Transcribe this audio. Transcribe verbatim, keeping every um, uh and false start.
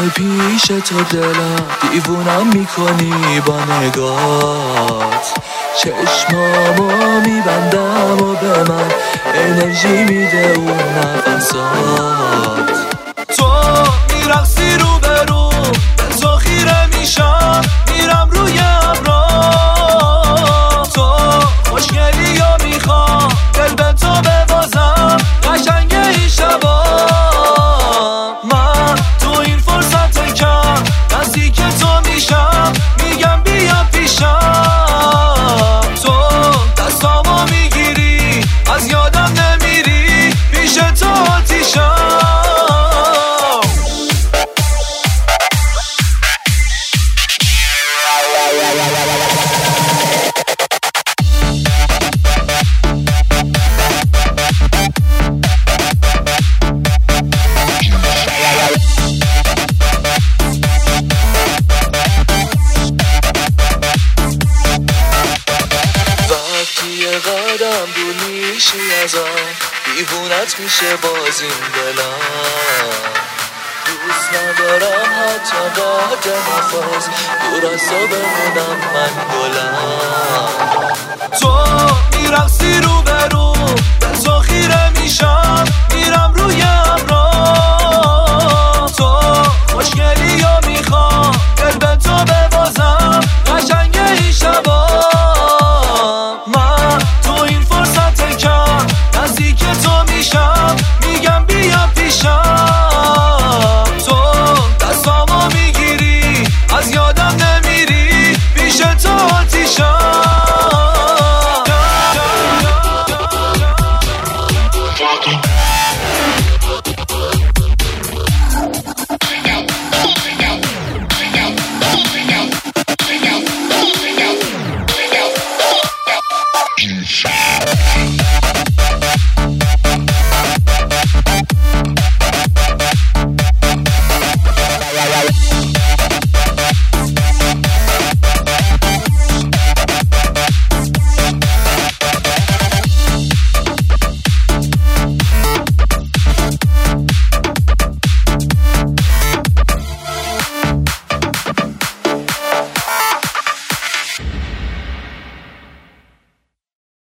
میای پیش تو دلم دیوونم میکنی با نگات، چشمامو میبندم و به من انرژی میده اون نفسات. تو میرقصی رو به رو به تو خیره میشم، میرم روی ابرا. تو خوشگلی و میخوام دل به تو ببازم، قشنگه این شبا. من تو این فرصت کم نزدیک تو میشم، میگم بیا پیشم. تو دستامو میگیری از یادم نمیری، پیش تو آتیشم. قدم دور میشی ازم، دیوونت میشه باز این دلم. دوست ندارم حتی بعد نفس دور از تو بمونم من گلم.